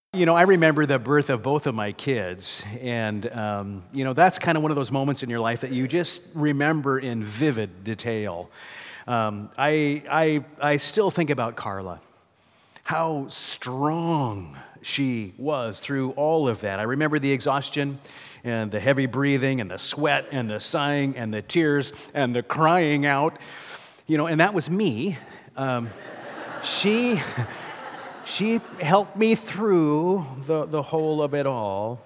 I remember the birth of both of my kids, and, that's kind of one of those moments in your life that you just remember in vivid detail. I still think about Carla, how strong she was through all of that. I remember the exhaustion and the heavy breathing and the sweat and the sighing and the tears and the crying out, and that was me. She... She helped me through the whole of it all.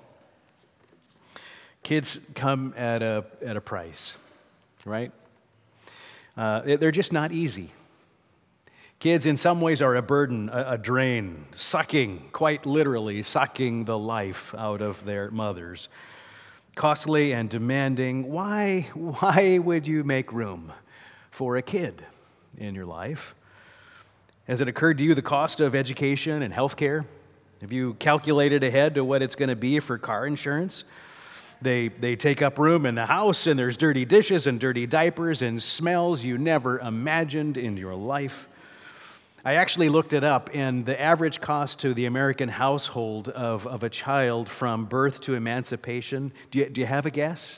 Kids come at a price, right? They're just not easy. Kids in some ways are a burden, a drain, quite literally sucking the life out of their mothers. Costly and demanding. Why would you make room for a kid in your life? Has it occurred to you the cost of education and health care? Have you calculated ahead to what it's going to be for car insurance? They take up room in the house, and there's dirty dishes and dirty diapers and smells you never imagined in your life. I actually looked it up, and the average cost to the American household of a child from birth to emancipation, do you have a guess?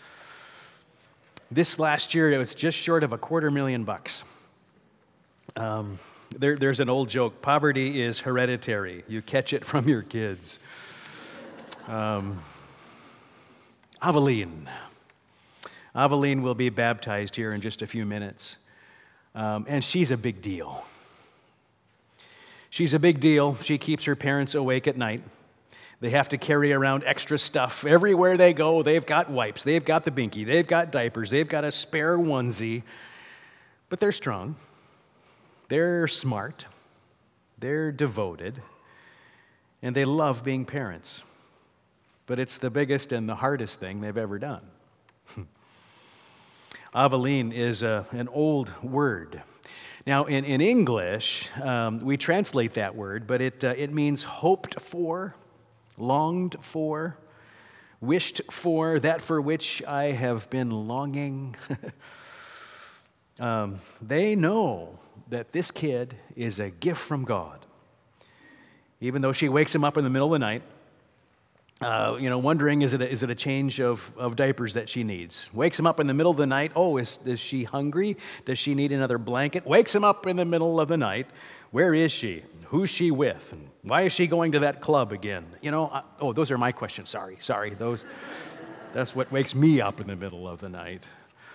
This last year, it was just short of $250,000. There's an old joke, poverty is hereditary. You catch it from your kids. Aveline will be baptized here in just a few minutes. And she's a big deal. She's a big deal. She keeps her parents awake at night. They have to carry around extra stuff. Everywhere they go, they've got wipes, they've got the binky, they've got diapers, they've got a spare onesie. But they're strong. They're smart, they're devoted, and they love being parents. But it's the biggest and the hardest thing they've ever done. Aveline is an old word. Now, in English, we translate that word, but it means hoped for, longed for, wished for, that for which I have been longing. They know that this kid is a gift from God. Even though she wakes him up in the middle of the night, wondering, is it a change of diapers that she needs? Wakes him up in the middle of the night. Oh, is she hungry? Does she need another blanket? Wakes him up in the middle of the night. Where is she? Who's she with? And why is she going to that club again? Those are my questions. Sorry. That's what wakes me up in the middle of the night.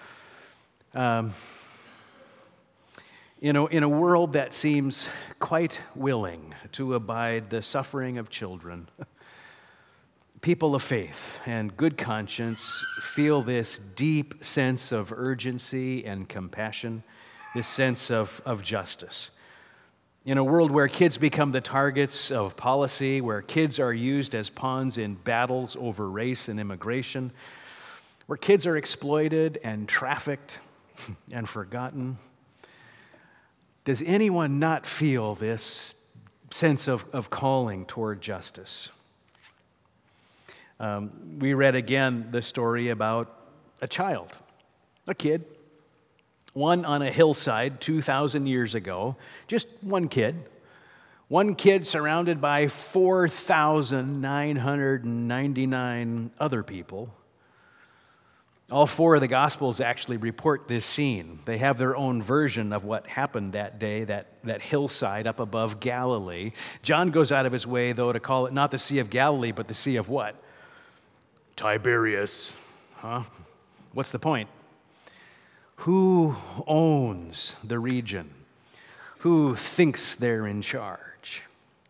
In a world that seems quite willing to abide the suffering of children, people of faith and good conscience feel this deep sense of urgency and compassion, this sense of justice. In a world where kids become the targets of policy, where kids are used as pawns in battles over race and immigration, where kids are exploited and trafficked and forgotten, does anyone not feel this sense of calling toward justice? We read again the story about a child, a kid, one on a hillside 2,000 years ago, just one kid surrounded by 4,999 other people. All four of the Gospels actually report this scene. They have their own version of what happened that day, that hillside up above Galilee. John goes out of his way, though, to call it not the Sea of Galilee, but the Sea of what? Tiberias. What's the point? Who owns the region? Who thinks they're in charge?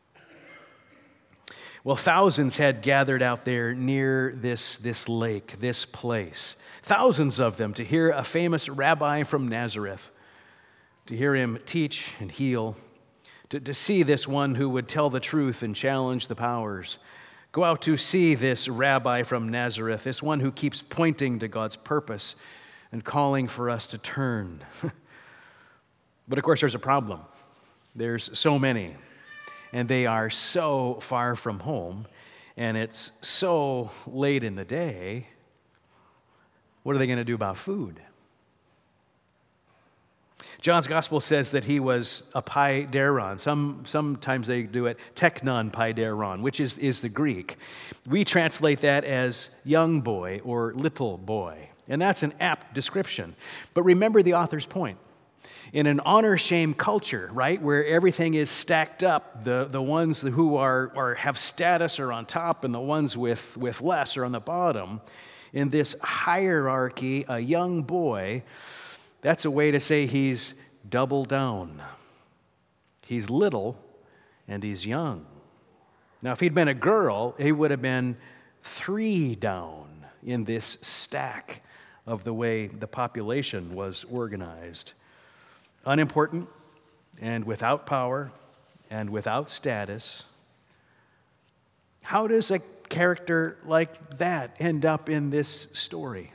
Well, thousands had gathered out there near this lake, this place. Thousands of them to hear a famous rabbi from Nazareth, to hear him teach and heal, to see this one who would tell the truth and challenge the powers. Go out to see this rabbi from Nazareth, this one who keeps pointing to God's purpose and calling for us to turn. But of course, there's a problem. There's so many, and they are so far from home, and it's so late in the day. What are they going to do about food? John's gospel says that he was a paideron. Sometimes they do it teknon paideron, which is the Greek. We translate that as young boy or little boy, and that's an apt description. But remember the author's point. In an honor-shame culture, right, where everything is stacked up, the ones who have status are on top and the ones with less are on the bottom, in this hierarchy, a young boy, that's a way to say he's double down. He's little and he's young. Now, if he'd been a girl, he would have been 3 down in this stack of the way the population was organized. Unimportant and without power and without status. How does a character like that end up in this story?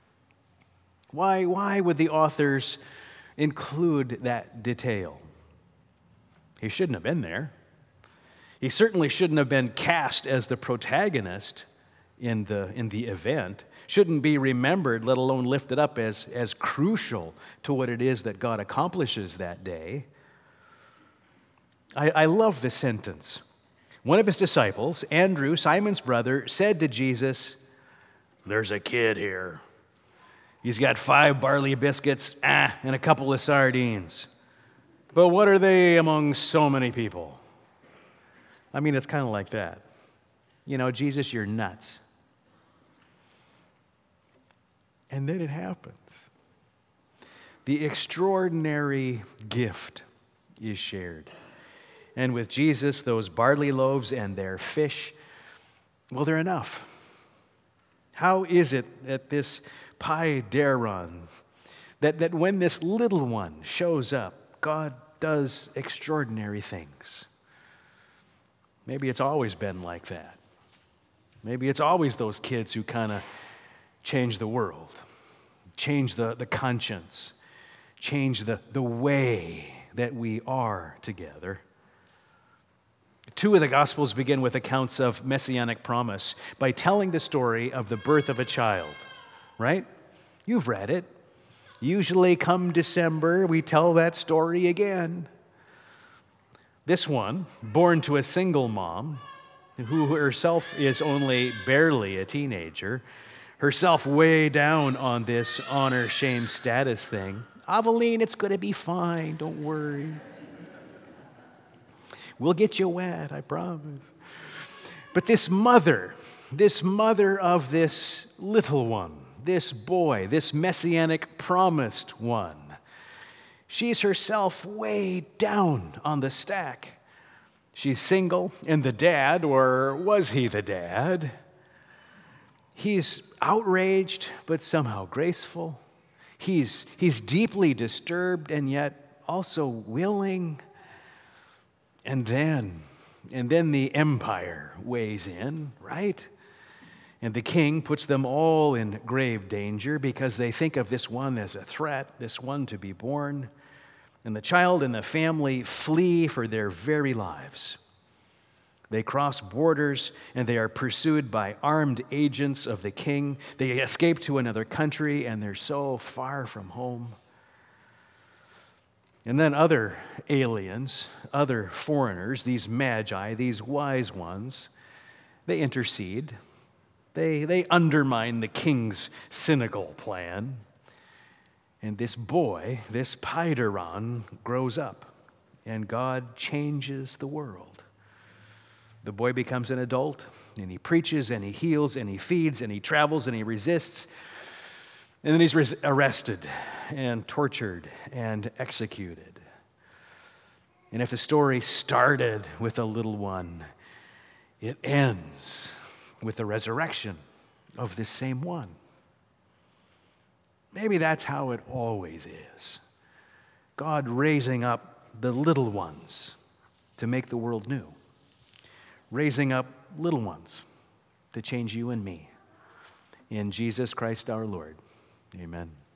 Why would the authors include that detail? He shouldn't have been there. He certainly shouldn't have been cast as the protagonist in the event. Shouldn't be remembered, let alone lifted up as crucial to what it is that God accomplishes that day. I love this sentence. One of his disciples, Andrew, Simon's brother, said to Jesus, "There's a kid here. He's got 5 barley biscuits and a couple of sardines. But what are they among so many people?" I mean, it's kind of like that. Jesus, you're nuts. And then it happens. The extraordinary gift is shared. And with Jesus, those barley loaves and their fish, well, they're enough. How is it that this paideron, that when this little one shows up, God does extraordinary things? Maybe it's always been like that. Maybe it's always those kids who kind of change the world, change the conscience, change the way that we are together. 2 of the Gospels begin with accounts of messianic promise by telling the story of the birth of a child, right? You've read it. Usually come December, we tell that story again. This one, born to a single mom, who herself is only barely a teenager, herself way down on this honor, shame, status thing. Aveline, it's going to be fine, don't worry. We'll get you wet, I promise. But this mother of this little one, this boy, this messianic promised one, she's herself way down on the stack. She's single, and the dad, or was he the dad? He's outraged, but somehow graceful. He's deeply disturbed, and yet also willing. And then the empire weighs in, right? And the king puts them all in grave danger because they think of this one as a threat, this one to be born. And the child and the family flee for their very lives. They cross borders and they are pursued by armed agents of the king. They escape to another country and they're so far from home. And then other aliens, other foreigners, these magi, these wise ones, they intercede. They undermine the king's cynical plan. And this boy, this paideron, grows up, and God changes the world. The boy becomes an adult, and he preaches, and he heals, and he feeds, and he travels, and he resists. And then he's arrested and tortured and executed. And if the story started with a little one, it ends with the resurrection of this same one. Maybe that's how it always is. God raising up the little ones to make the world new. Raising up little ones to change you and me. In Jesus Christ our Lord. Amen.